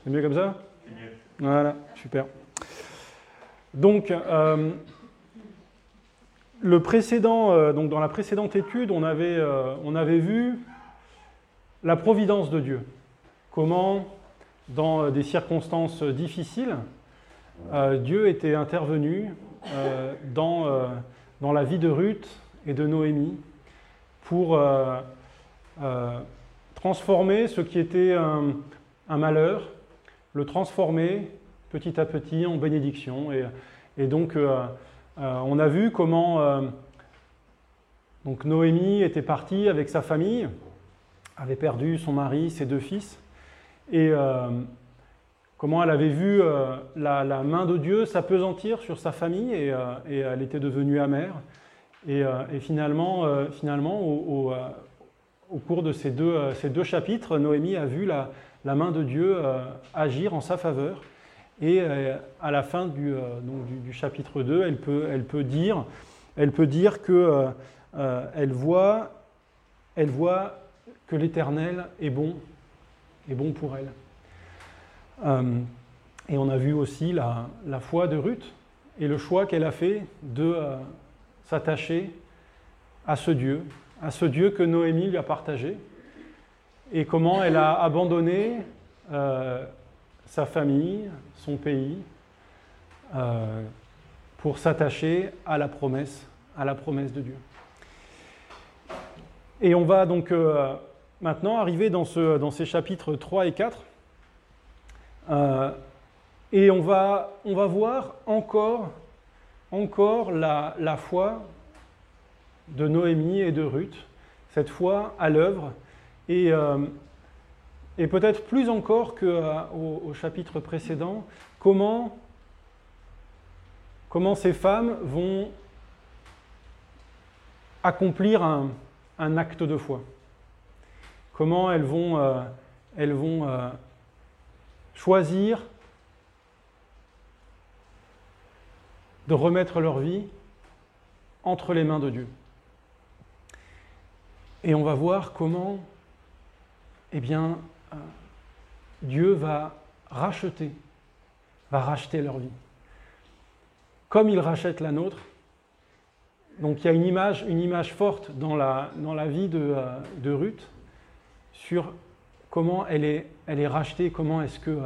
C'est mieux comme ça? C'est mieux. Voilà, super. Donc, donc dans la précédente étude, on avait vu la providence de Dieu. Comment, dans des circonstances difficiles, Dieu était intervenu dans la vie de Ruth et de Noémie pour transformer ce qui était un malheur, le transformer petit à petit en bénédiction. Et donc, on a vu comment donc Noémie était partie avec sa famille, avait perdu son mari, ses 2 fils, et comment elle avait vu la main de Dieu s'appesantir sur sa famille, et elle était devenue amère. Et finalement, au cours de ces deux chapitres, Noémie a vu la main de Dieu agir en sa faveur. Et à la fin du chapitre 2, elle peut dire que elle voit que l'Éternel est bon pour elle. Et on a vu aussi la foi de Ruth et le choix qu'elle a fait de s'attacher à ce Dieu que Noémie lui a partagé, et comment elle a abandonné sa famille, son pays, pour s'attacher à la promesse de Dieu. Et on va donc maintenant arriver dans ces chapitres 3 et 4, et on va voir encore la foi de Noémie et de Ruth, cette foi à l'œuvre, et peut-être plus encore qu'au chapitre précédent, comment ces femmes vont accomplir un acte de foi. Comment elles vont choisir de remettre leur vie entre les mains de Dieu. Et on va voir comment, Dieu va racheter leur vie. Comme il rachète la nôtre. Donc il y a une image forte dans la vie de Ruth sur comment elle est rachetée, comment est-ce que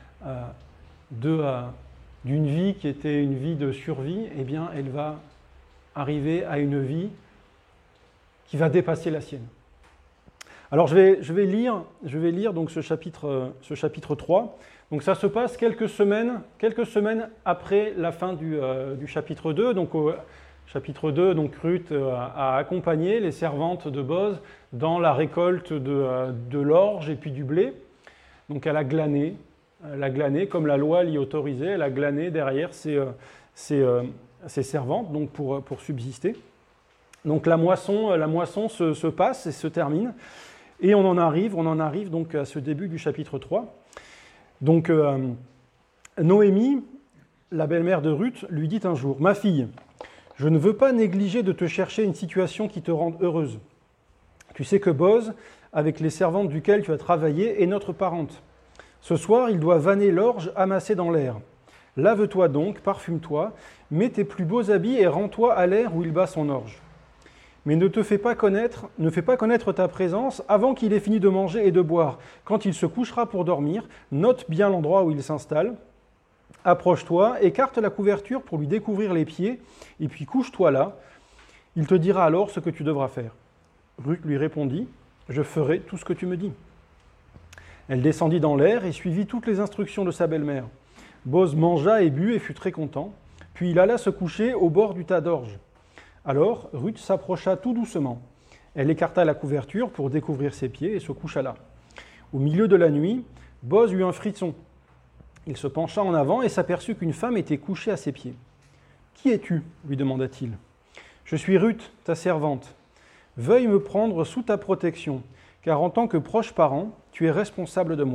d'une vie qui était une vie de survie, elle va arriver à une vie qui va dépasser la sienne. Alors je vais lire donc ce chapitre 3. Donc ça se passe quelques semaines après la fin du chapitre 2. Donc au chapitre 2, donc Ruth a accompagné les servantes de Boz dans la récolte de l'orge et puis du blé. Donc elle a glané comme la loi l'y autorisait, elle a glané derrière ses servantes donc pour subsister. Donc la moisson se passe et se termine, et on en arrive donc à ce début du chapitre 3. Donc Noémie, la belle-mère de Ruth, lui dit un jour: « Ma fille, je ne veux pas négliger de te chercher une situation qui te rende heureuse. Tu sais que Boz, avec les servantes duquel tu as travaillé, est notre parente. Ce soir, il doit vanner l'orge amassée dans l'air. Lave-toi donc, parfume-toi, mets tes plus beaux habits et rends-toi à l'air où il bat son orge. Mais ne fais pas connaître ta présence avant qu'il ait fini de manger et de boire. Quand il se couchera pour dormir, note bien l'endroit où il s'installe. Approche-toi, écarte la couverture pour lui découvrir les pieds, et puis couche-toi là. Il te dira alors ce que tu devras faire. » Ruth lui répondit: « Je ferai tout ce que tu me dis. » Elle descendit dans l'air et suivit toutes les instructions de sa belle-mère. Boz mangea et but et fut très content, puis il alla se coucher au bord du tas d'orge. Alors Ruth s'approcha tout doucement. Elle écarta la couverture pour découvrir ses pieds et se coucha là. Au milieu de la nuit, Boz eut un frisson. Il se pencha en avant et s'aperçut qu'une femme était couchée à ses pieds. « Qui es-tu » lui demanda-t-il. « Je suis Ruth, ta servante. Veuille me prendre sous ta protection, car en tant que proche parent, tu es responsable de moi. »«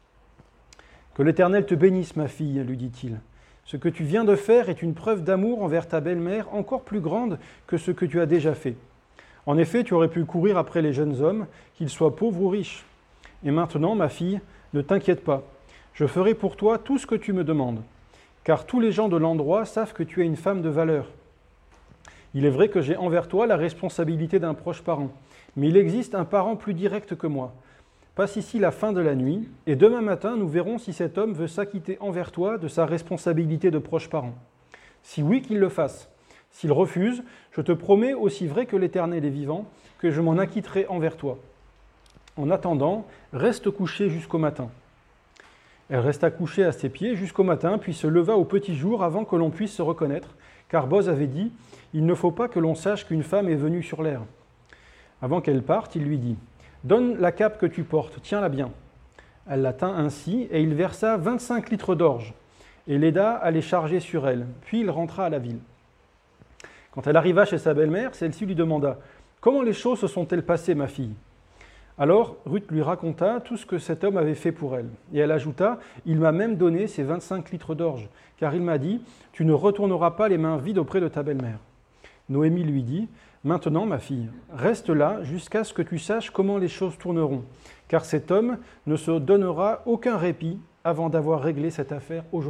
Que l'Éternel te bénisse, ma fille, lui dit-il. Ce que tu viens de faire est une preuve d'amour envers ta belle-mère encore plus grande que ce que tu as déjà fait. En effet, tu aurais pu courir après les jeunes hommes, qu'ils soient pauvres ou riches. Et maintenant, ma fille, ne t'inquiète pas. Je ferai pour toi tout ce que tu me demandes, car tous les gens de l'endroit savent que tu es une femme de valeur. Il est vrai que j'ai envers toi la responsabilité d'un proche parent, mais il existe un parent plus direct que moi. Passe ici la fin de la nuit, et demain matin, nous verrons si cet homme veut s'acquitter envers toi de sa responsabilité de proche parent. Si oui, qu'il le fasse. S'il refuse, je te promets, aussi vrai que l'Éternel est vivant, que je m'en acquitterai envers toi. En attendant, reste couchée jusqu'au matin. Elle resta couchée à ses pieds jusqu'au matin, puis se leva au petit jour avant que l'on puisse se reconnaître, car Boz avait dit « Il ne faut pas que l'on sache qu'une femme est venue sur l'air. » Avant qu'elle parte, il lui dit « Donne la cape que tu portes, tiens-la bien. » Elle la tint ainsi, et il versa 25 litres d'orge, et l'aida à les charger sur elle. Puis il rentra à la ville. Quand elle arriva chez sa belle-mère, celle-ci lui demanda « Comment les choses se sont-elles passées, ma fille ?» Alors Ruth lui raconta tout ce que cet homme avait fait pour elle. Et elle ajouta « Il m'a même donné ces 25 litres d'orge, car il m'a dit « Tu ne retourneras pas les mains vides auprès de ta belle-mère. » Noémie lui dit « Maintenant, ma fille, reste là jusqu'à ce que tu saches comment les choses tourneront, car cet homme ne se donnera aucun répit avant d'avoir réglé cette affaire aujourd'hui. »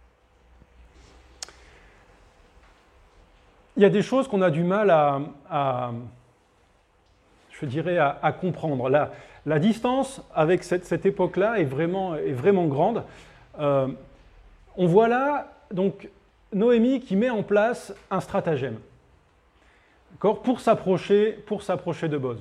Il y a des choses qu'on a du mal à comprendre. La distance avec cette époque-là est vraiment grande. On voit là donc Noémie qui met en place un stratagème, d'accord, pour s'approcher de Boz.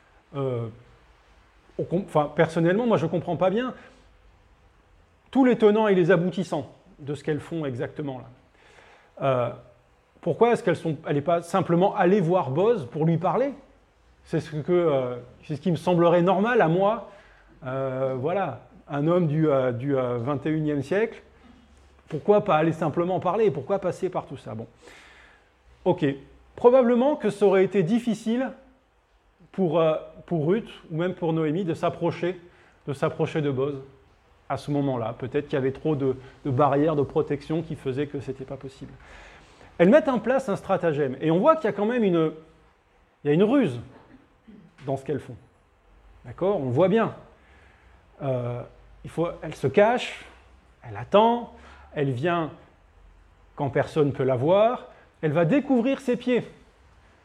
Personnellement, moi je ne comprends pas bien tous les tenants et les aboutissants de ce qu'elles font exactement là. Pourquoi est-ce qu'elle n'est pas simplement allée voir Boz pour lui parler ? C'est ce qui me semblerait normal à moi. Voilà, un homme du 21e siècle. Pourquoi pas aller simplement parler ? Pourquoi passer par tout ça ? Bon, ok. Probablement que ça aurait été difficile pour Ruth ou même pour Noémie de s'approcher de Boz à ce moment-là. Peut-être qu'il y avait trop de barrières de protection qui faisaient que ce n'était pas possible. Elles mettent en place un stratagème. Et on voit qu'il y a quand même une ruse dans ce qu'elles font. D'accord ? On le voit bien. Elle se cache, elle attend, elle vient quand personne ne peut la voir, elle va découvrir ses pieds. D'accord ?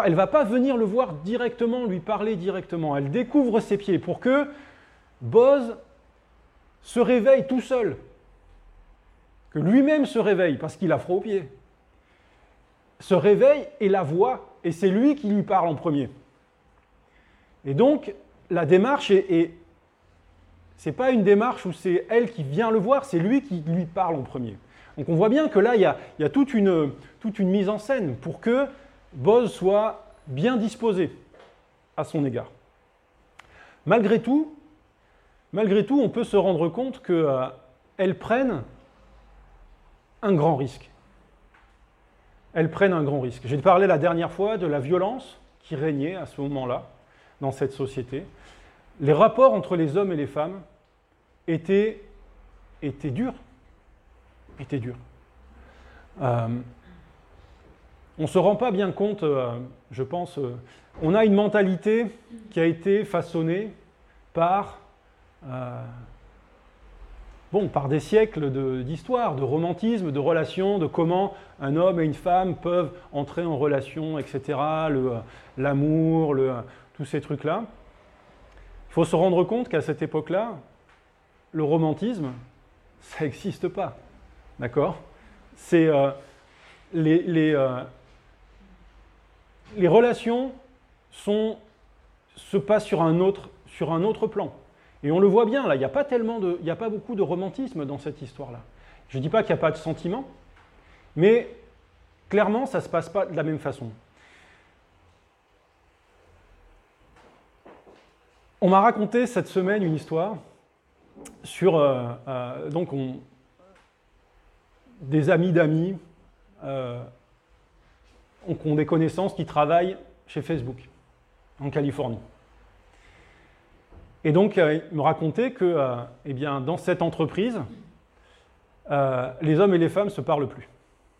Elle ne va pas venir le voir directement, lui parler directement. Elle découvre ses pieds pour que Boz se réveille tout seul. Que lui-même se réveille, parce qu'il a froid aux pieds. Se réveille et la voit, et c'est lui qui lui parle en premier. Et donc, la démarche c'est pas une démarche où c'est elle qui vient le voir, c'est lui qui lui parle en premier. Donc on voit bien que là, il y a toute une mise en scène pour que Boz soit bien disposé à son égard. Malgré tout, on peut se rendre compte qu'elles prennent un grand risque. Elles prennent un grand risque. J'ai parlé la dernière fois de la violence qui régnait à ce moment-là dans cette société. Les rapports entre les hommes et les femmes étaient durs. On ne se rend pas bien compte, je pense. On a une mentalité qui a été façonnée par des siècles d'histoire, de romantisme, de relations, de comment un homme et une femme peuvent entrer en relation, etc., l'amour, tous ces trucs-là. Il faut se rendre compte qu'à cette époque-là, le romantisme, ça n'existe pas. D'accord ? C'est les relations se passent sur un autre plan. Et on le voit bien, là, il n'y a pas beaucoup de romantisme dans cette histoire-là. Je ne dis pas qu'il n'y a pas de sentiment, mais clairement, ça ne se passe pas de la même façon. On m'a raconté cette semaine une histoire sur des amis d'amis qui ont des connaissances qui travaillent chez Facebook, en Californie. Et donc, il me racontait que dans cette entreprise, les hommes et les femmes ne se parlent plus.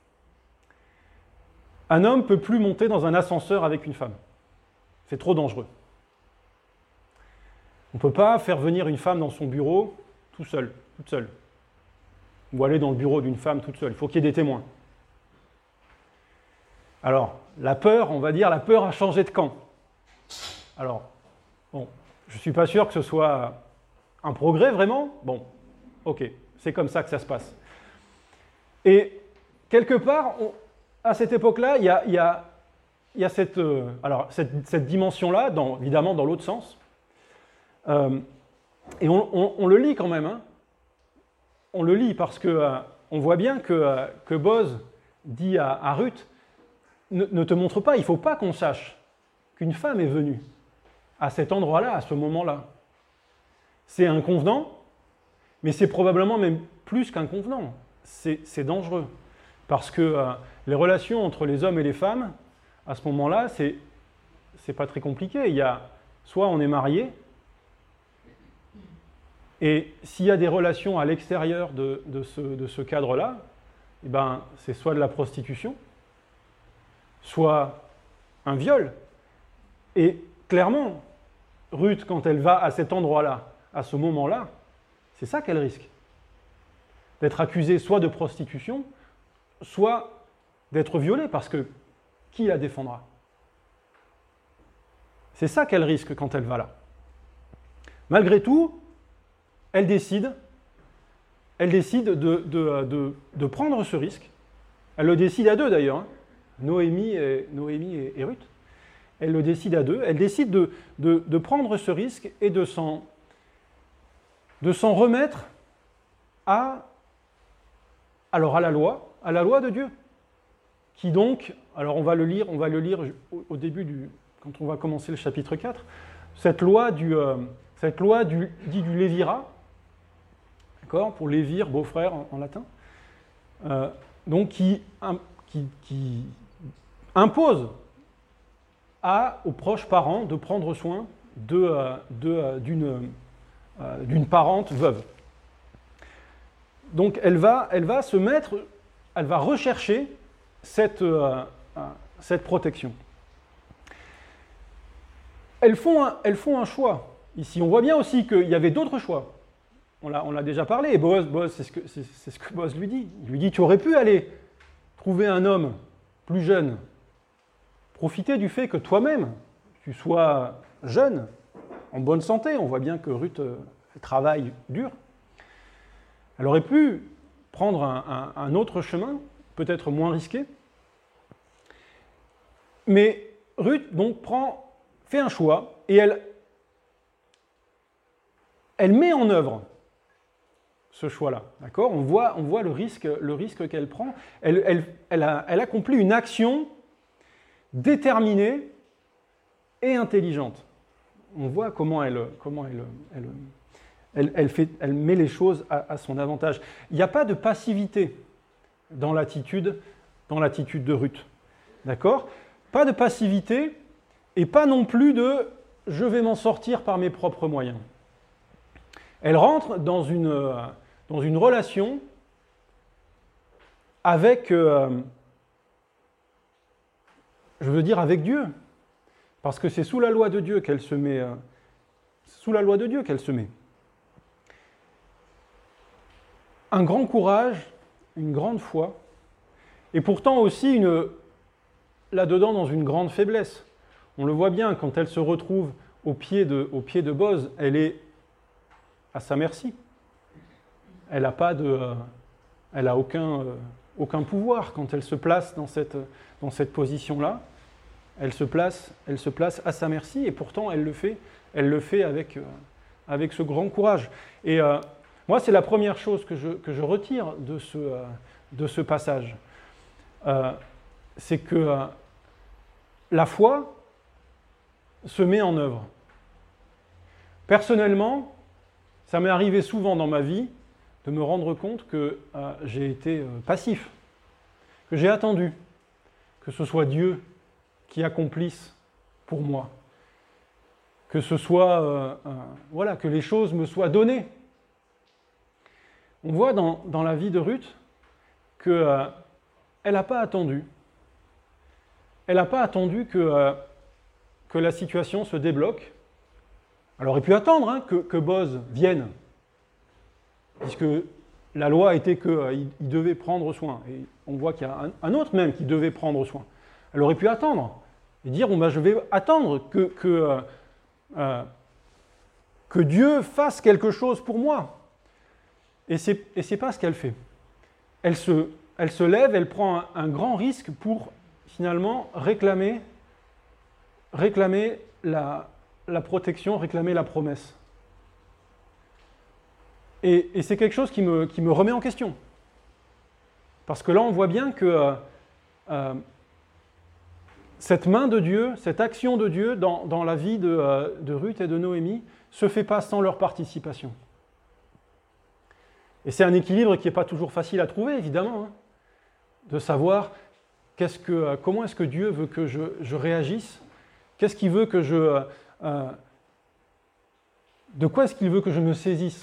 Un homme ne peut plus monter dans un ascenseur avec une femme. C'est trop dangereux. On ne peut pas faire venir une femme dans son bureau, tout seul, toute seule. Ou aller dans le bureau d'une femme toute seule. Il faut qu'il y ait des témoins. Alors, la peur, on va dire, la peur a changé de camp. Alors, bon, je ne suis pas sûr que ce soit un progrès vraiment. Bon, ok, c'est comme ça que ça se passe. Et quelque part, à cette époque-là, il y a cette dimension-là, évidemment dans l'autre sens. Et on le lit quand même. Hein. On le lit parce qu'on voit bien que Boz dit à Ruth, ne te montre pas, il ne faut pas qu'on sache qu'une femme est venue à cet endroit-là, à ce moment-là. C'est inconvenant, mais c'est probablement même plus qu'inconvenant. C'est dangereux. Parce que les relations entre les hommes et les femmes, à ce moment-là, c'est pas très compliqué. Il y a, soit on est marié, et s'il y a des relations à l'extérieur de ce cadre-là, eh ben, c'est soit de la prostitution, soit un viol. Et clairement, Ruth, quand elle va à cet endroit-là, à ce moment-là, c'est ça qu'elle risque. D'être accusée soit de prostitution, soit d'être violée, parce que qui la défendra? C'est ça qu'elle risque quand elle va là. Malgré tout, elle décide de prendre ce risque. Elle le décide à deux d'ailleurs, hein. Noémie et Ruth. Elle le décide à deux. Elle décide de prendre ce risque et de s'en remettre à la loi de Dieu. Qui donc, alors on va le lire au début, quand on va commencer le chapitre 4, cette loi dit du lévira, d'accord, pour lévir, beau-frère en latin, donc qui impose aux proches parents de prendre soin d'une parente veuve. Donc elle va rechercher cette protection. Elles font un choix. Ici, on voit bien aussi qu'il y avait d'autres choix. On l'a déjà parlé. Et Boaz, c'est ce que Boaz lui dit. Il lui dit, tu aurais pu aller trouver un homme plus jeune, profiter du fait que toi-même, tu sois jeune, en bonne santé. On voit bien que Ruth travaille dur. Elle aurait pu prendre un autre chemin, peut-être moins risqué. Mais Ruth, donc, fait un choix et elle met en œuvre ce choix-là. D'accord ? On voit le risque qu'elle prend. Elle accomplit une action déterminée et intelligente. On voit comment elle met les choses à son avantage. Il n'y a pas de passivité dans l'attitude de Ruth. D'accord ? Pas de passivité et pas non plus de « je vais m'en sortir par mes propres moyens ». Elle rentre dans une relation avec, avec Dieu. Parce que c'est sous la loi de Dieu qu'elle se met. Un grand courage, une grande foi, et pourtant aussi là-dedans dans une grande faiblesse. On le voit bien, quand elle se retrouve au pied de Boz, elle est à sa merci. Elle n'a aucun pouvoir quand elle se place dans cette position-là. Elle se place à sa merci, et pourtant elle le fait avec ce grand courage. Et moi, c'est la première chose que je retire de ce passage. C'est que la foi se met en œuvre. Personnellement, ça m'est arrivé souvent dans ma vie de me rendre compte que j'ai été passif, que j'ai attendu que ce soit Dieu qui accomplisse pour moi, que ce soit que les choses me soient données. On voit dans la vie de Ruth qu'elle n'a pas attendu. Elle n'a pas attendu que la situation se débloque. Elle aurait pu attendre que Boz vienne. puisque la loi était qu'il devait prendre soin. Et on voit qu'il y a un autre même qui devait prendre soin. Elle aurait pu attendre et dire, je vais attendre que Dieu fasse quelque chose pour moi. Et c'est pas ce qu'elle fait. Elle se lève, elle prend un grand risque pour finalement réclamer la protection, réclamer la promesse. Et c'est quelque chose qui me remet en question. Parce que là, on voit bien que cette main de Dieu, cette action de Dieu dans la vie de Ruth et de Noémie ne se fait pas sans leur participation. Et c'est un équilibre qui n'est pas toujours facile à trouver, évidemment, hein, de savoir comment est-ce que Dieu veut que je réagisse, qu'est-ce qu'il veut que de quoi est-ce qu'il veut que je me saisisse.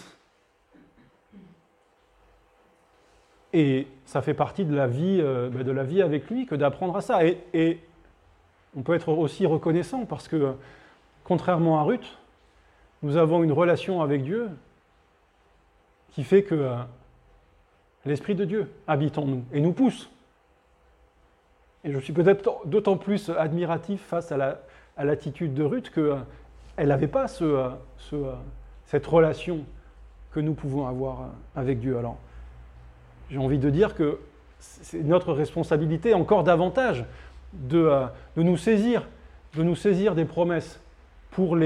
Et ça fait partie de la vie avec lui que d'apprendre à ça. Et on peut être aussi reconnaissant parce que, contrairement à Ruth, nous avons une relation avec Dieu qui fait que l'Esprit de Dieu habite en nous et nous pousse. Et je suis peut-être d'autant plus admiratif face à l'attitude de Ruth qu'elle n'avait pas cette relation que nous pouvons avoir avec Dieu. Alors, j'ai envie de dire que c'est notre responsabilité encore davantage de nous saisir des promesses pour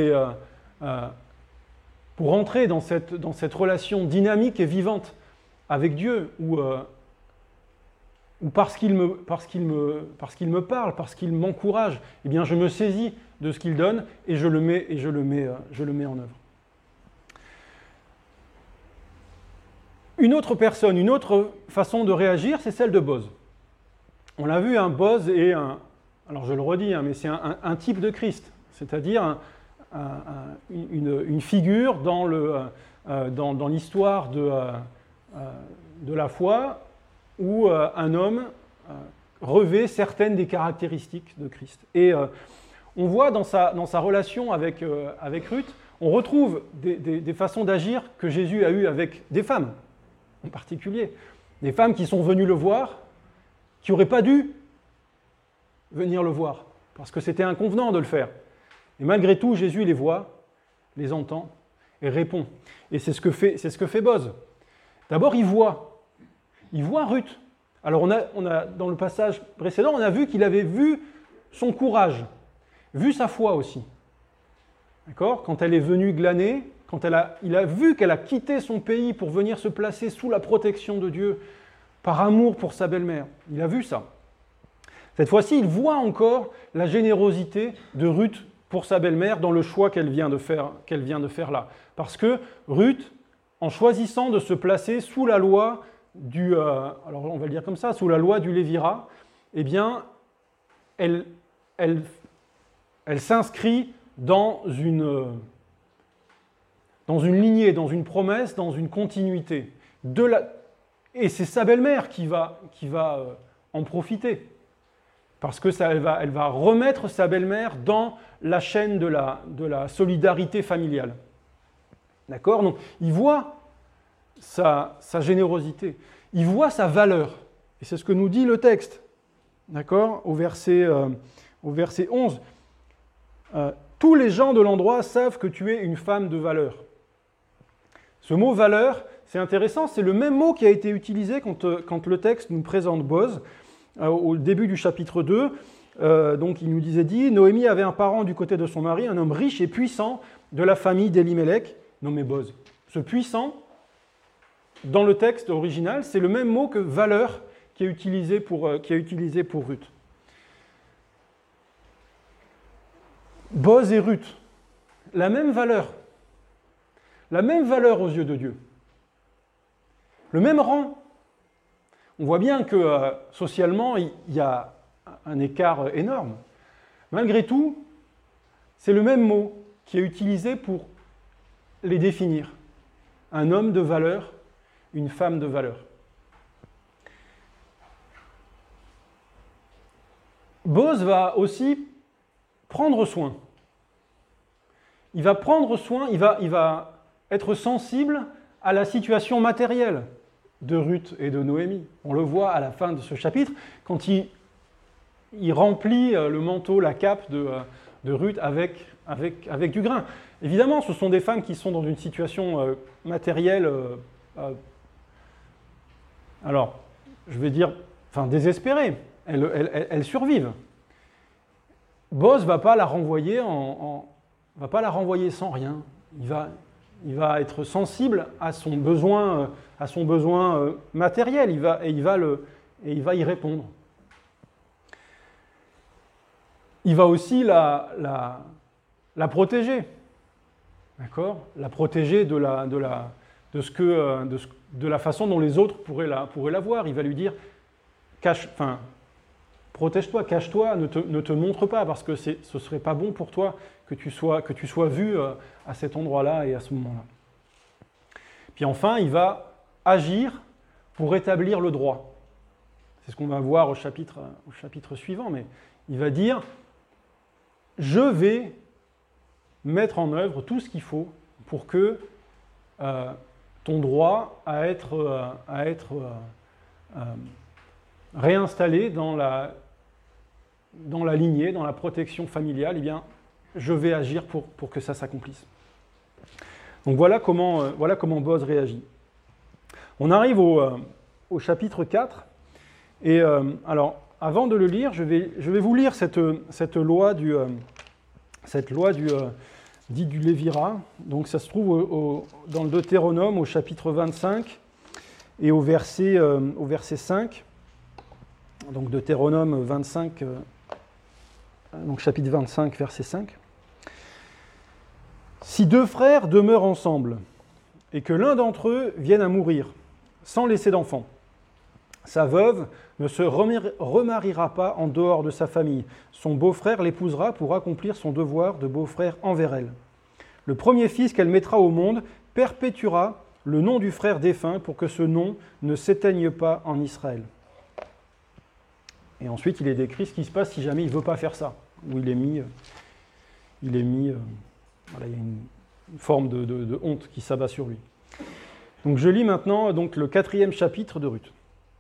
entrer dans cette relation dynamique et vivante avec Dieu, où parce qu'il me parle, parce qu'il m'encourage, eh bien je me saisis de ce qu'il donne et je le mets en œuvre. Une autre personne, une autre façon de réagir, c'est celle de Boz. On l'a vu, Boz est alors je le redis, mais c'est un type de Christ, c'est-à-dire une figure dans l'histoire de la foi où un homme revêt certaines des caractéristiques de Christ. Et on voit dans sa relation avec Ruth, on retrouve des façons d'agir que Jésus a eues avec des femmes, en particulier. Des femmes qui sont venues le voir, qui n'auraient pas dû venir le voir, parce que c'était inconvenant de le faire. Et malgré tout, Jésus les voit, les entend et répond. Et c'est ce que fait Boz. D'abord, il voit Ruth. Alors on a dans le passage précédent, on a vu qu'il avait vu son courage, vu sa foi aussi. D'accord ? Quand elle est venue glaner, il a vu qu'elle a quitté son pays pour venir se placer sous la protection de Dieu par amour pour sa belle-mère. Il a vu ça. Cette fois-ci, il voit encore la générosité de Ruth pour sa belle-mère dans le choix qu'elle vient de faire là. Parce que Ruth, en choisissant de se placer sous la loi alors on va le dire comme ça, sous la loi du Lévirat, eh bien, elle s'inscrit dans une lignée, dans une promesse, dans une continuité. Et c'est sa belle-mère qui va en profiter. Parce que elle va remettre sa belle-mère dans la chaîne de la solidarité familiale. D'accord ? Donc, il voit sa générosité. Il voit sa valeur. Et c'est ce que nous dit le texte. D'accord ? Au verset 11. Tous les gens de l'endroit savent que tu es une femme de valeur. Ce mot « valeur », c'est intéressant, c'est le même mot qui a été utilisé quand le texte nous présente Boz, au début du chapitre 2. Donc il nous dit, Noémie avait un parent du côté de son mari, un homme riche et puissant de la famille d'Elimelech, nommé Boz. Ce puissant, dans le texte original, c'est le même mot que « valeur » qui est utilisé pour Ruth. Boz et Ruth, la même valeur aux yeux de Dieu, le même rang. On voit bien que socialement, il y a un écart énorme. Malgré tout, c'est le même mot qui est utilisé pour les définir. Un homme de valeur, une femme de valeur. Boz va aussi prendre soin. Il va prendre soin, il va être sensible à la situation matérielle de Ruth et de Noémie. On le voit à la fin de ce chapitre, quand il remplit le manteau, la cape de Ruth avec du grain. Évidemment, ce sont des femmes qui sont dans une situation matérielle, alors, je vais dire, désespérée. Elles survivent. Boz ne va pas la renvoyer sans rien. Il va être sensible à son besoin matériel. Il va y répondre. Il va aussi la protéger, d'accord ? La protéger de la façon dont les autres pourraient la voir. Il va lui dire, protège-toi, cache-toi, ne te montre pas, parce que ce ne serait pas bon pour toi que tu sois vu à cet endroit-là et à ce moment-là. Puis enfin, il va agir pour rétablir le droit. C'est ce qu'on va voir au chapitre suivant, mais il va dire, je vais mettre en œuvre tout ce qu'il faut pour que ton droit à être réinstallé dans la lignée, dans la protection familiale, eh bien, je vais agir pour que ça s'accomplisse. Donc voilà comment Boz réagit. On arrive au chapitre 4, et alors, avant de le lire, je vais vous lire cette loi du dit du Lévira. Donc ça se trouve dans le Deutéronome au chapitre 25 et au verset 5. Donc Deutéronome 25, donc chapitre 25, verset 5. Si deux frères demeurent ensemble et que l'un d'entre eux vienne à mourir sans laisser d'enfant, sa veuve ne se remariera pas en dehors de sa famille. Son beau-frère l'épousera pour accomplir son devoir de beau-frère envers elle. Le premier fils qu'elle mettra au monde perpétuera le nom du frère défunt pour que ce nom ne s'éteigne pas en Israël. Et ensuite, il est décrit ce qui se passe si jamais il ne veut pas faire ça, où il y a une forme de honte qui s'abat sur lui. Donc je lis maintenant le 4e chapitre de Ruth.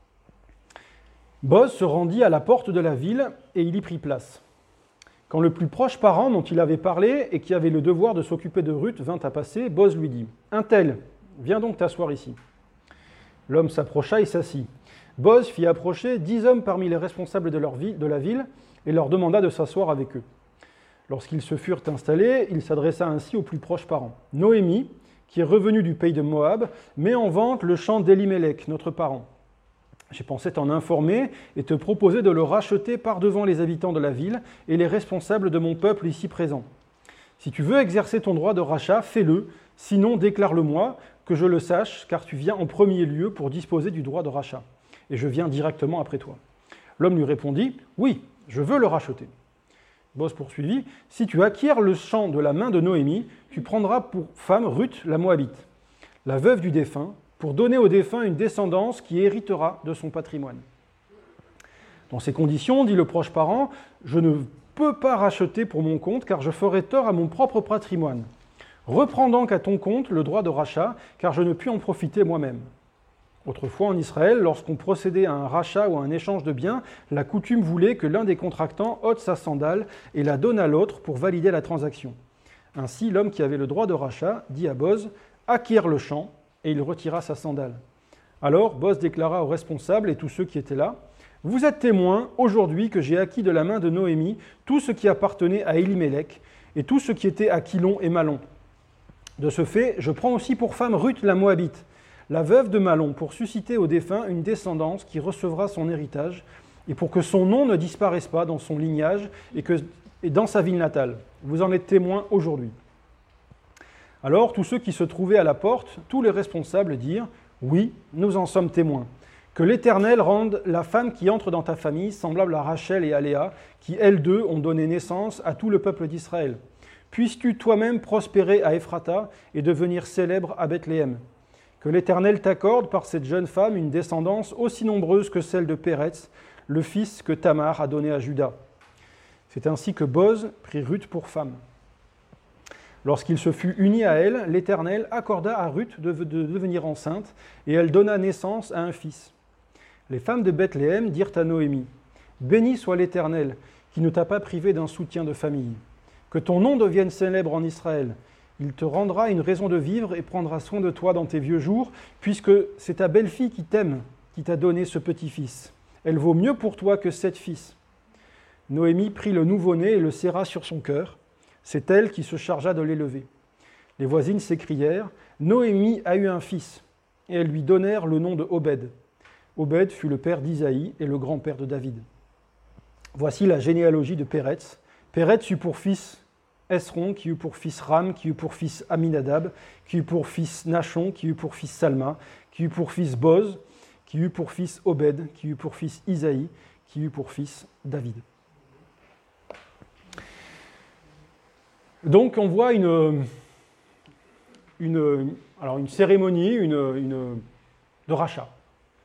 Boz se rendit à la porte de la ville et il y prit place. Quand le plus proche parent dont il avait parlé et qui avait le devoir de s'occuper de Ruth vint à passer, Boz lui dit « Un tel, viens donc t'asseoir ici. » L'homme s'approcha et s'assit. Boz fit approcher 10 hommes parmi les responsables de la ville et leur demanda de s'asseoir avec eux. Lorsqu'ils se furent installés, il s'adressa ainsi au plus proche parent. « Noémie, qui est revenue du pays de Moab, met en vente le champ d'Elimelech, notre parent. J'ai pensé t'en informer et te proposer de le racheter par devant les habitants de la ville et les responsables de mon peuple ici présents. Si tu veux exercer ton droit de rachat, fais-le, sinon déclare-le-moi, que je le sache, car tu viens en premier lieu pour disposer du droit de rachat, et je viens directement après toi. » L'homme lui répondit « Oui, je veux le racheter. » Boz poursuivit « Si tu acquiers le champ de la main de Noémie, tu prendras pour femme Ruth la Moabite, la veuve du défunt, pour donner au défunt une descendance qui héritera de son patrimoine. Dans ces conditions, dit le proche parent, je ne peux pas racheter pour mon compte, car je ferai tort à mon propre patrimoine. Reprends donc à ton compte le droit de rachat, car je ne puis en profiter moi-même. Autrefois, en Israël, lorsqu'on procédait à un rachat ou à un échange de biens, la coutume voulait que l'un des contractants ôte sa sandale et la donne à l'autre pour valider la transaction. Ainsi, l'homme qui avait le droit de rachat dit à Boz « Acquiert le champ », et il retira sa sandale. Alors Boz déclara aux responsables et tous ceux qui étaient là, « Vous êtes témoins aujourd'hui que j'ai acquis de la main de Noémie tout ce qui appartenait à Elimelech et tout ce qui était à Kilon et Malon. De ce fait, je prends aussi pour femme Ruth la Moabite, la veuve de Malon, pour susciter au défunt une descendance qui recevra son héritage et pour que son nom ne disparaisse pas dans son lignage et dans sa ville natale. Vous en êtes témoins aujourd'hui. » Alors tous ceux qui se trouvaient à la porte, tous les responsables dirent « Oui, nous en sommes témoins. Que l'Éternel rende la femme qui entre dans ta famille semblable à Rachel et à Léa, qui elles deux ont donné naissance à tout le peuple d'Israël. Puisses-tu toi-même prospérer à Ephrata et devenir célèbre à Bethléem. Que l'Éternel t'accorde par cette jeune femme une descendance aussi nombreuse que celle de Péretz, le fils que Tamar a donné à Juda. » C'est ainsi que Boz prit Ruth pour femme. Lorsqu'il se fut uni à elle, l'Éternel accorda à Ruth de devenir enceinte, et elle donna naissance à un fils. Les femmes de Bethléem dirent à Noémie, « Béni soit l'Éternel, qui ne t'a pas privé d'un soutien de famille. Que ton nom devienne célèbre en Israël. Il te rendra une raison de vivre et prendra soin de toi dans tes vieux jours, puisque c'est ta belle-fille qui t'aime, qui t'a donné ce petit-fils. Elle vaut mieux pour toi que 7 fils. » Noémie prit le nouveau-né et le serra sur son cœur. C'est elle qui se chargea de l'élever. Les voisines s'écrièrent, « Noémie a eu un fils. » Et elles lui donnèrent le nom de Obed. Obed fut le père d'Isaïe et le grand-père de David. Voici la généalogie de Péretz. Péretz eut pour fils Esron, qui eut pour fils Ram, qui eut pour fils Aminadab, qui eut pour fils Nachon, qui eut pour fils Salma, qui eut pour fils Boz, qui eut pour fils Obed, qui eut pour fils Isaïe, qui eut pour fils David. Donc on voit une cérémonie de rachat. D'accord ?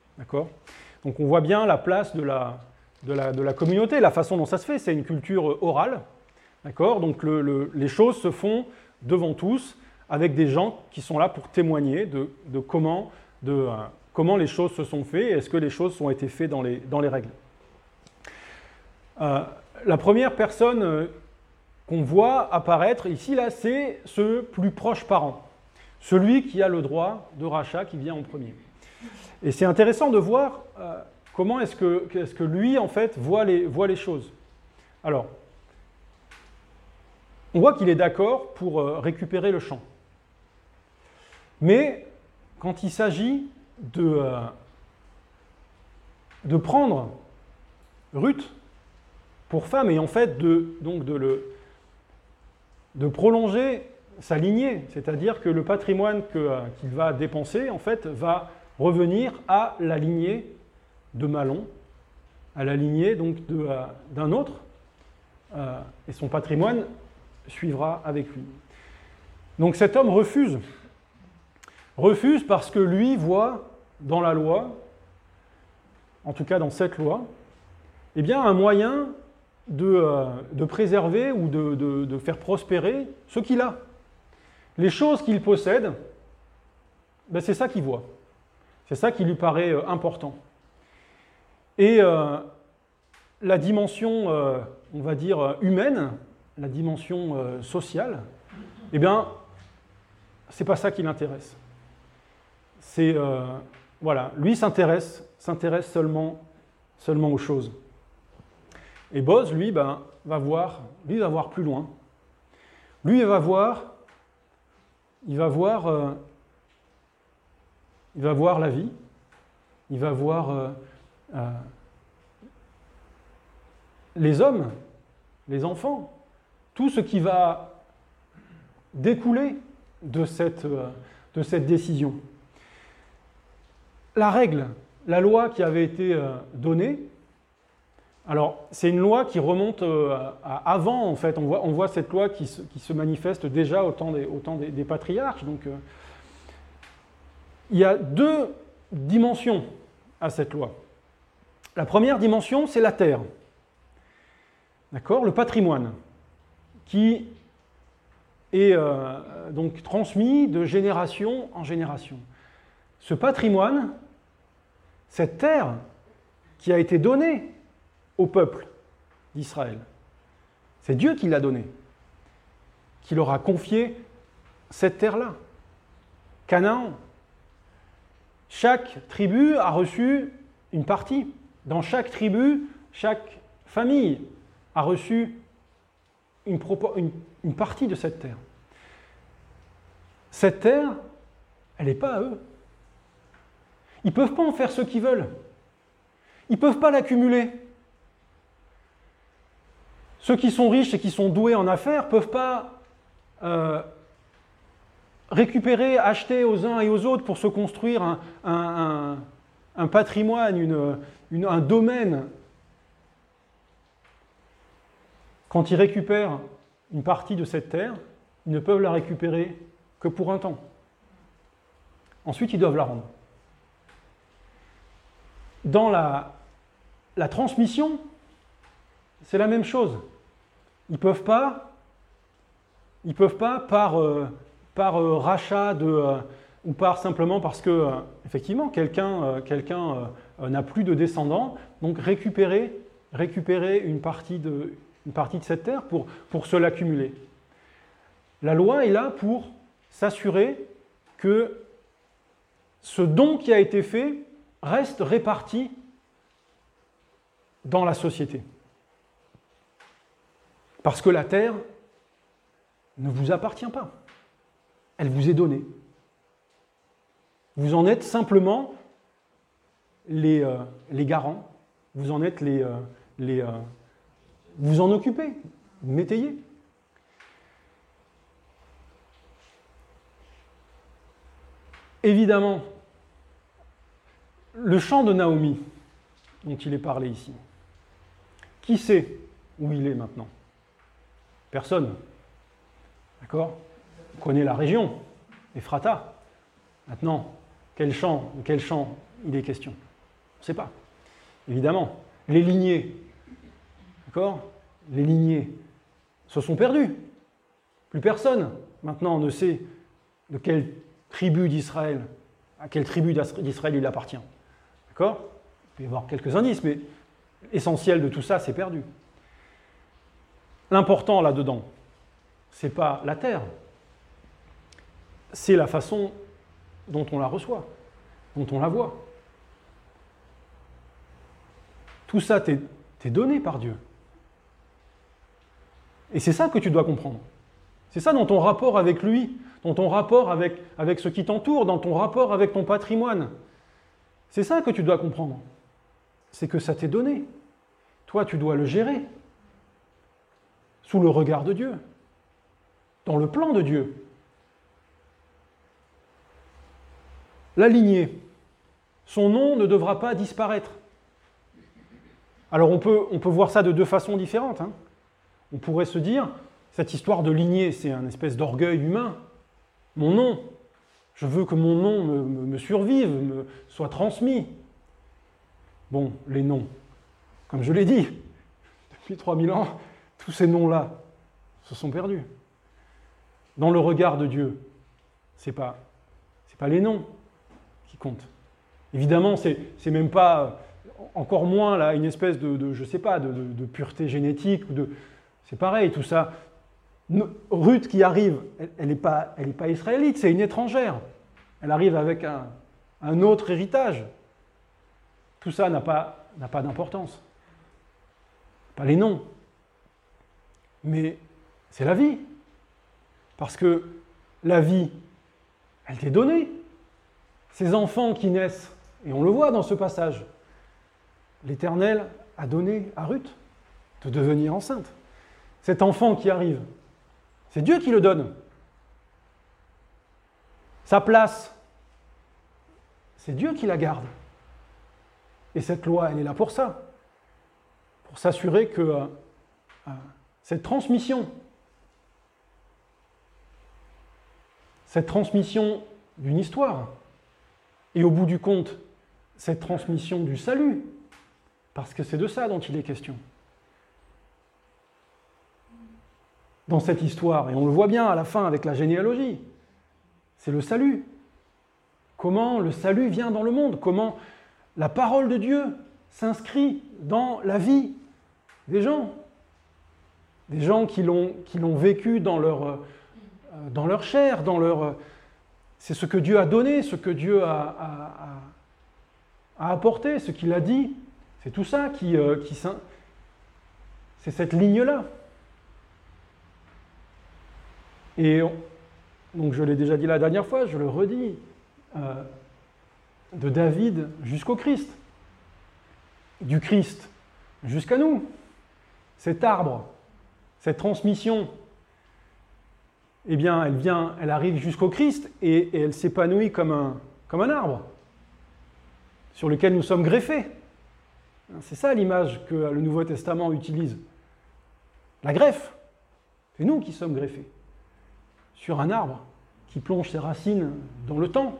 Donc on voit bien la place de la communauté, la façon dont ça se fait, c'est une culture orale. D'accord ? Donc les choses se font devant tous, avec des gens qui sont là pour témoigner de comment les choses se sont faites et est-ce que les choses ont été faites dans les règles. La première personne qu'on voit apparaître ici, là, c'est ce plus proche parent, celui qui a le droit de rachat qui vient en premier. Et c'est intéressant de voir comment est-ce que lui, en fait, voit les choses. Alors, on voit qu'il est d'accord pour récupérer le champ. Mais quand il s'agit de prendre Ruth pour femme et en fait de prolonger sa lignée, c'est-à-dire que le patrimoine qu'il va dépenser en fait va revenir à la lignée de Mahlon, à la lignée donc d'un autre, et son patrimoine suivra avec lui. Donc cet homme refuse parce que lui voit dans la loi, en tout cas dans cette loi, eh bien un moyen de préserver ou de faire prospérer ce qu'il a. Les choses qu'il possède, ben c'est ça qu'il voit. C'est ça qui lui paraît important. Et la dimension, on va dire, humaine, la dimension sociale, eh bien, c'est pas ça qui l'intéresse. C'est, voilà, lui s'intéresse seulement aux choses. Et Boz, lui, va voir plus loin. Lui, il va voir la vie, il va voir les hommes, les enfants, tout ce qui va découler de cette décision. La règle, la loi qui avait été donnée, alors c'est une loi qui remonte à avant, en fait. On voit cette loi qui se manifeste déjà au temps des patriarches. Donc, il y a 2 dimensions à cette loi. La première dimension, c'est la terre. D'accord ? Le patrimoine, qui est donc transmis de génération en génération. Ce patrimoine, cette terre qui a été donnée au peuple d'Israël, c'est Dieu qui l'a donnée, qui leur a confié cette terre-là, Canaan. Chaque tribu a reçu une partie. Dans chaque tribu, chaque famille a reçu une partie de cette terre. Cette terre, elle n'est pas à eux. Ils ne peuvent pas en faire ce qu'ils veulent. Ils ne peuvent pas l'accumuler. Ceux qui sont riches et qui sont doués en affaires ne peuvent pas récupérer, acheter aux uns et aux autres pour se construire un patrimoine, un domaine. Quand ils récupèrent une partie de cette terre, ils ne peuvent la récupérer que pour un temps. Ensuite, ils doivent la rendre. Dans la transmission, c'est la même chose. Ils ne peuvent pas Ils ne peuvent pas, par rachat ou par simplement parce que, effectivement, quelqu'un n'a plus de descendants, donc récupérer une partie de cette terre pour se l'accumuler. La loi est là pour s'assurer que ce don qui a été fait reste réparti dans la société. Parce que la terre ne vous appartient pas. Elle vous est donnée. Vous en êtes simplement les garants, vous en êtes vous en occupez, vous métayez. Évidemment, le champ de Naomi, dont il est parlé ici, qui sait où il est maintenant? Personne. D'accord? Vous connaissez la région, Ephrata. Maintenant, de quel champ il est question? On ne sait pas. Évidemment, les lignées, d'accord? Les lignées se sont perdues. Plus personne maintenant ne sait de quelle tribu d'Israël, à quelle tribu d'Israël il appartient. D'accord? Il peut y avoir quelques indices, mais l'essentiel de tout ça, c'est perdu. L'important là-dedans, ce n'est pas la terre, c'est la façon dont on la reçoit, dont on la voit. Tout ça t'est donné par Dieu. Et c'est ça que tu dois comprendre. C'est ça dans ton rapport avec lui, dans ton rapport avec ce qui t'entoure, dans ton rapport avec ton patrimoine. C'est ça que tu dois comprendre. C'est que ça t'est donné. Toi, tu dois le gérer. Sous le regard de Dieu. Dans le plan de Dieu. La lignée, son nom ne devra pas disparaître. Alors on peut voir ça de deux façons différentes. On pourrait se dire, cette histoire de lignée, c'est un espèce d'orgueil humain. Mon nom, je veux que mon nom me survive, me soit transmis. Bon, les noms, comme je l'ai dit, depuis 3000 ans, tous ces noms-là se sont perdus. Dans le regard de Dieu, c'est pas les noms qui comptent. Évidemment, c'est même pas, encore moins là, une espèce de pureté génétique. C'est pareil, tout ça. Ruth qui arrive, elle n'est pas israélite, c'est une étrangère. Elle arrive avec un autre héritage. Tout ça n'a pas d'importance. Pas les noms. Mais c'est la vie. Parce que la vie, elle t'est donnée. Ces enfants qui naissent, et on le voit dans ce passage, l'Éternel a donné à Ruth de devenir enceinte. Cet enfant qui arrive, c'est Dieu qui le donne. Sa place, c'est Dieu qui la garde. Et cette loi, elle est là pour ça. Pour s'assurer que cette transmission d'une histoire, et au bout du compte, cette transmission du salut, parce que c'est de ça dont il est question. Dans cette histoire, et on le voit bien à la fin avec la généalogie, c'est le salut. Comment le salut vient dans le monde, comment la parole de Dieu s'inscrit dans la vie des gens qui l'ont vécu dans leur chair, c'est ce que Dieu a donné, ce que Dieu a apporté, ce qu'il a dit. C'est tout ça c'est cette ligne-là. Et donc je l'ai déjà dit la dernière fois, je le redis, de David jusqu'au Christ, du Christ jusqu'à nous, cet arbre, cette transmission, eh bien, elle arrive jusqu'au Christ et elle s'épanouit comme un arbre sur lequel nous sommes greffés. C'est ça l'image que le Nouveau Testament utilise. La greffe, c'est nous qui sommes greffés sur un arbre qui plonge ses racines dans le temps,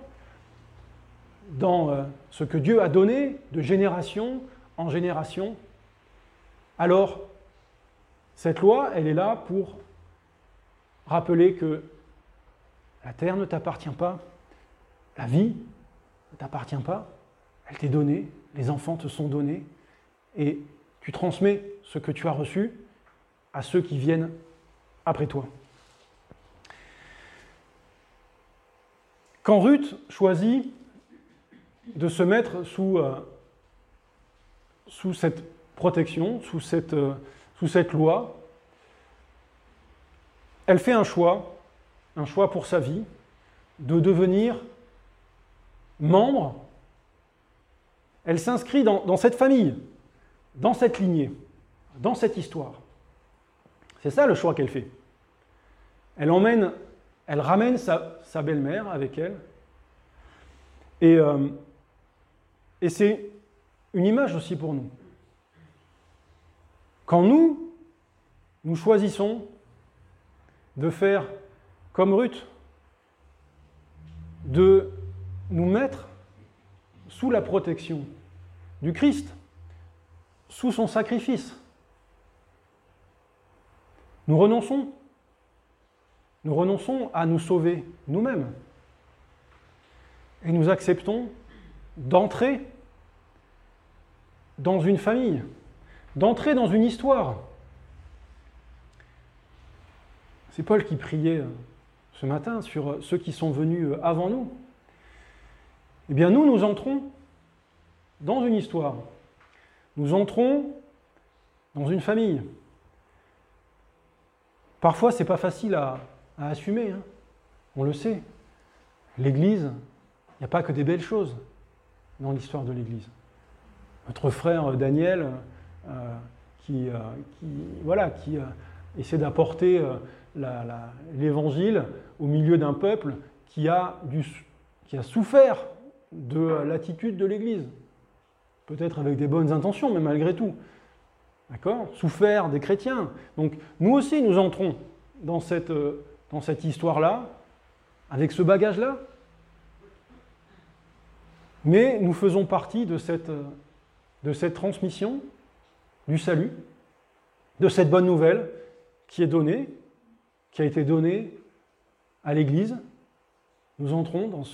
dans ce que Dieu a donné de génération en génération. Alors, cette loi, elle est là pour rappeler que la terre ne t'appartient pas, la vie ne t'appartient pas, elle t'est donnée, les enfants te sont donnés, et tu transmets ce que tu as reçu à ceux qui viennent après toi. Quand Ruth choisit de se mettre sous cette protection, sous cette loi, elle fait un choix pour sa vie, de devenir membre. Elle s'inscrit dans cette famille, dans cette lignée, dans cette histoire. C'est ça le choix qu'elle fait. Elle ramène sa belle-mère avec elle. Et c'est une image aussi pour nous. Quand nous choisissons de faire comme Ruth, de nous mettre sous la protection du Christ, sous son sacrifice, nous renonçons à nous sauver nous-mêmes et nous acceptons d'entrer dans une famille, d'entrer dans une histoire. C'est Paul qui priait ce matin sur ceux qui sont venus avant nous. Eh bien, nous entrons dans une histoire. Nous entrons dans une famille. Parfois, ce n'est pas facile à assumer, hein. On le sait. L'Église, il n'y a pas que des belles choses dans l'histoire de l'Église. Notre frère Daniel, qui essaie d'apporter l'Évangile au milieu d'un peuple qui a souffert de l'attitude de l'Église. Peut-être avec des bonnes intentions, mais malgré tout. D'accord ? Souffert des chrétiens. Donc nous aussi, nous entrons dans cette histoire-là, avec ce bagage-là. Mais nous faisons partie de cette transmission du salut, de cette bonne nouvelle qui a été donnée à l'Église. Nous entrons dans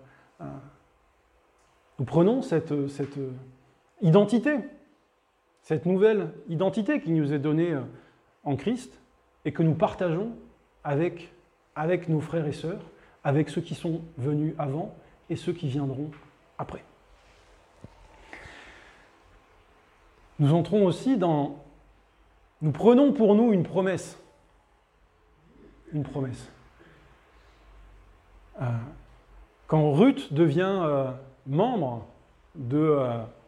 nous prenons cette identité, cette nouvelle identité qui nous est donnée en Christ et que nous partageons avec nos frères et sœurs, avec ceux qui sont venus avant et ceux qui viendront après. Nous entrons aussi nous prenons pour nous une promesse. Une promesse. Quand Ruth devient membre de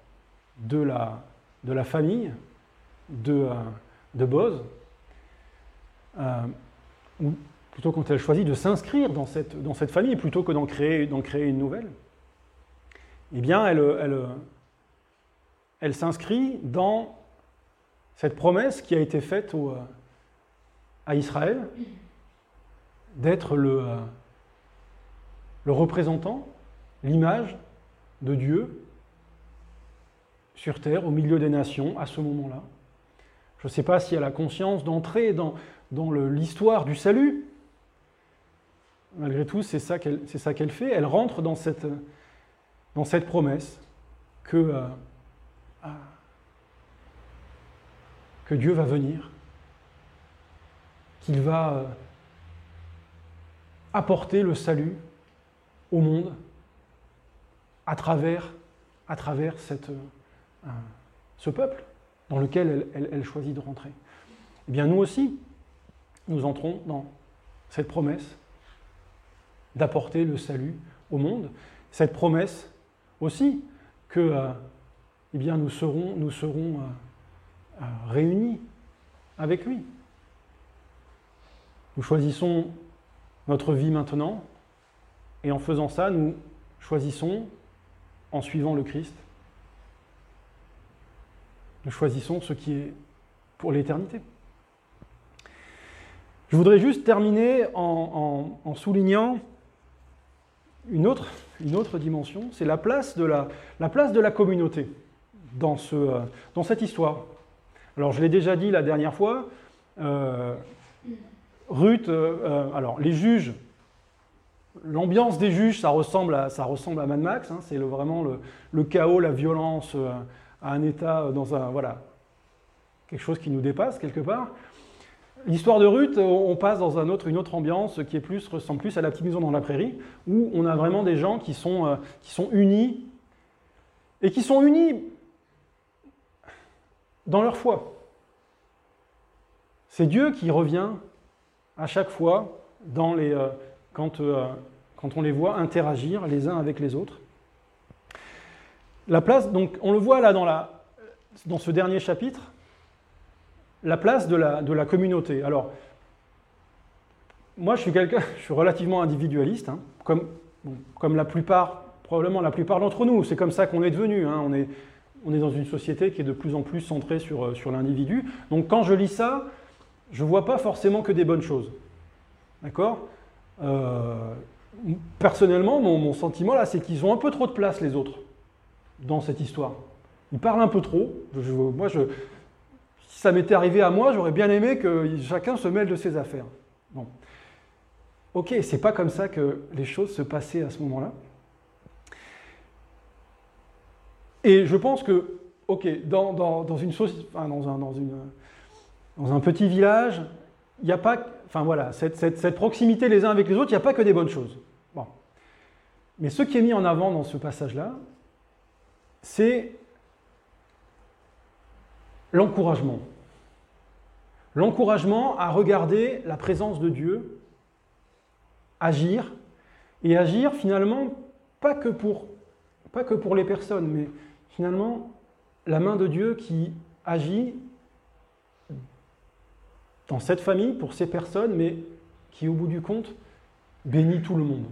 la famille de Boz, ou plutôt quand elle choisit de s'inscrire dans cette famille plutôt que d'en créer une nouvelle, eh bien elle s'inscrit dans cette promesse qui a été faite à Israël d'être le représentant, l'image de Dieu sur terre, au milieu des nations, à ce moment-là. Je ne sais pas si elle a conscience d'entrer dans l'histoire du salut. Malgré tout, c'est ça qu'elle fait. Elle rentre dans cette promesse que Dieu va venir, qu'il va apporter le salut au monde à travers ce peuple dans lequel elle choisit de rentrer. Eh bien, nous aussi, nous entrons dans cette promesse d'apporter le salut au monde, cette promesse aussi que eh bien, nous serons réunis avec lui. Nous choisissons notre vie maintenant, et en faisant ça, nous choisissons, en suivant le Christ, nous choisissons ce qui est pour l'éternité. Je voudrais juste terminer en soulignant une autre dimension, c'est la place de la communauté dans cette histoire. Alors je l'ai déjà dit la dernière fois, Ruth, alors les juges, l'ambiance des juges, ça ressemble à Mad Max, hein, c'est vraiment le chaos, la violence à un état, voilà, quelque chose qui nous dépasse quelque part. L'histoire de Ruth, on passe dans une autre ambiance qui ressemble plus à la petite maison dans la prairie, où on a vraiment des gens qui sont unis, et qui sont unis dans leur foi. C'est Dieu qui revient à chaque fois quand on les voit interagir les uns avec les autres. La place, donc on le voit là dans ce dernier chapitre, la place de la communauté. Alors, moi je suis relativement individualiste, hein, comme probablement la plupart d'entre nous. C'est comme ça qu'on est devenu. Hein, on est dans une société qui est de plus en plus centrée sur l'individu. Donc quand je lis ça, je ne vois pas forcément que des bonnes choses. D'accord ? Personnellement, mon sentiment là, c'est qu'ils ont un peu trop de place, les autres, dans cette histoire. Ils parlent un peu trop. Si ça m'était arrivé à moi, j'aurais bien aimé que chacun se mêle de ses affaires. Bon. Ok, c'est pas comme ça que les choses se passaient à ce moment-là. Et je pense que, ok, dans un petit village, il n'y a pas, enfin voilà, cette proximité les uns avec les autres, il n'y a pas que des bonnes choses. Bon. Mais ce qui est mis en avant dans ce passage-là, c'est l'encouragement. L'encouragement à regarder la présence de Dieu agir, et agir finalement pas que pour les personnes, mais finalement la main de Dieu qui agit dans cette famille, pour ces personnes, mais qui au bout du compte bénit tout le monde.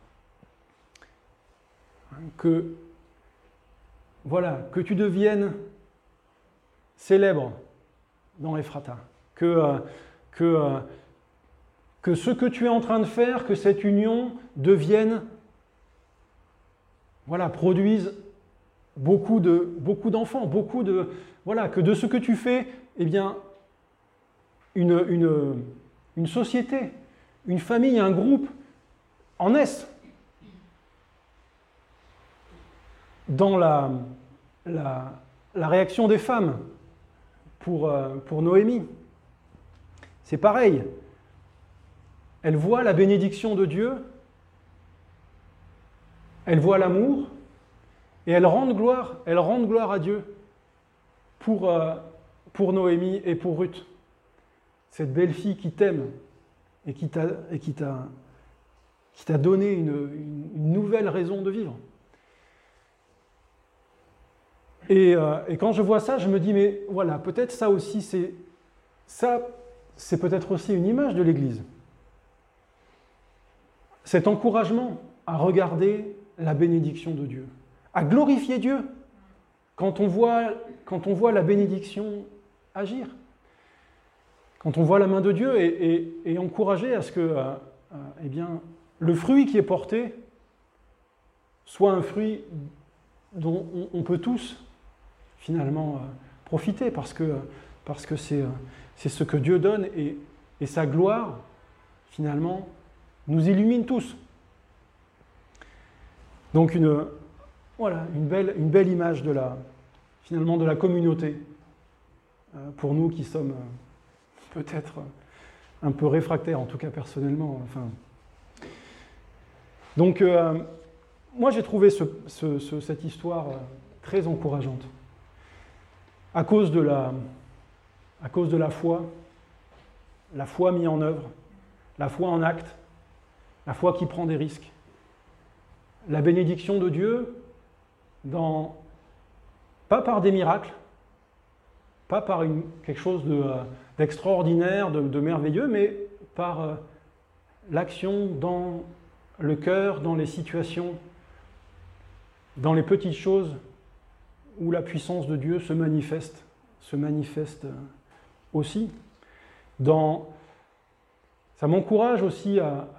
Que tu deviennes célèbre dans Ephrata, que ce que tu es en train de faire, que cette union devienne, produise beaucoup d'enfants, que de ce que tu fais, eh bien, une société, une famille, un groupe en naissent. Dans la réaction des femmes pour Noémie, c'est pareil. Elle voit la bénédiction de Dieu, elle voit l'amour, et elle rend gloire à Dieu pour Noémie et pour Ruth. Cette belle fille qui t'aime et qui t'a donné une nouvelle raison de vivre. Et quand je vois ça, je me dis, mais voilà, peut-être ça aussi, c'est peut-être aussi une image de l'Église. Cet encouragement à regarder la bénédiction de Dieu, à glorifier Dieu quand on voit la bénédiction agir, quand on voit la main de Dieu et encourager à ce que le fruit qui est porté soit un fruit dont on peut tous finalement profiter, parce que c'est ce que Dieu donne, et sa gloire finalement nous illumine tous. Donc une belle image de la communauté pour nous qui sommes peut-être un peu réfractaires, en tout cas personnellement. Donc moi j'ai trouvé cette histoire très encourageante à cause de la foi mise en œuvre, la foi en acte, la foi qui prend des risques, la bénédiction de Dieu, pas par des miracles, pas par quelque chose d'extraordinaire, de merveilleux, mais par l'action dans le cœur, dans les situations, dans les petites choses où la puissance de Dieu se manifeste aussi. Ça m'encourage aussi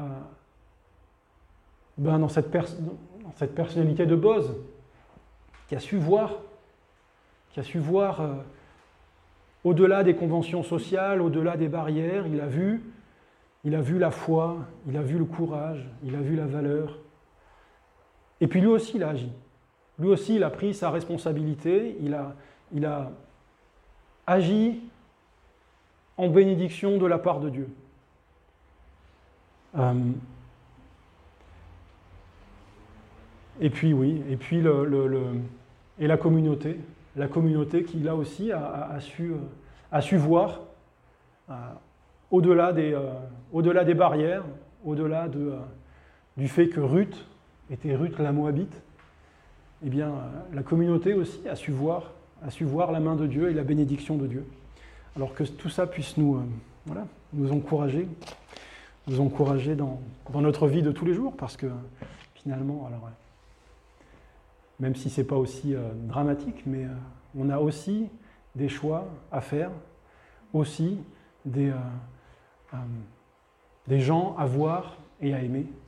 dans cette personnalité de Boz, qui a su voir au-delà des conventions sociales, au-delà des barrières. Il a vu il a vu la foi, il a vu le courage, il a vu la valeur. Et puis lui aussi, il a agi. Lui aussi, il a pris sa responsabilité, il a agi en bénédiction de la part de Dieu. Et puis oui, et puis et la communauté qui là aussi a su voir au-delà des barrières, au-delà du fait que Ruth était Ruth la Moabite, eh bien la communauté aussi a su voir la main de Dieu et la bénédiction de Dieu. Alors que tout ça puisse nous encourager dans notre vie de tous les jours, parce que finalement, alors, même si ce n'est pas aussi dramatique, mais on a aussi des choix à faire, aussi des gens à voir et à aimer.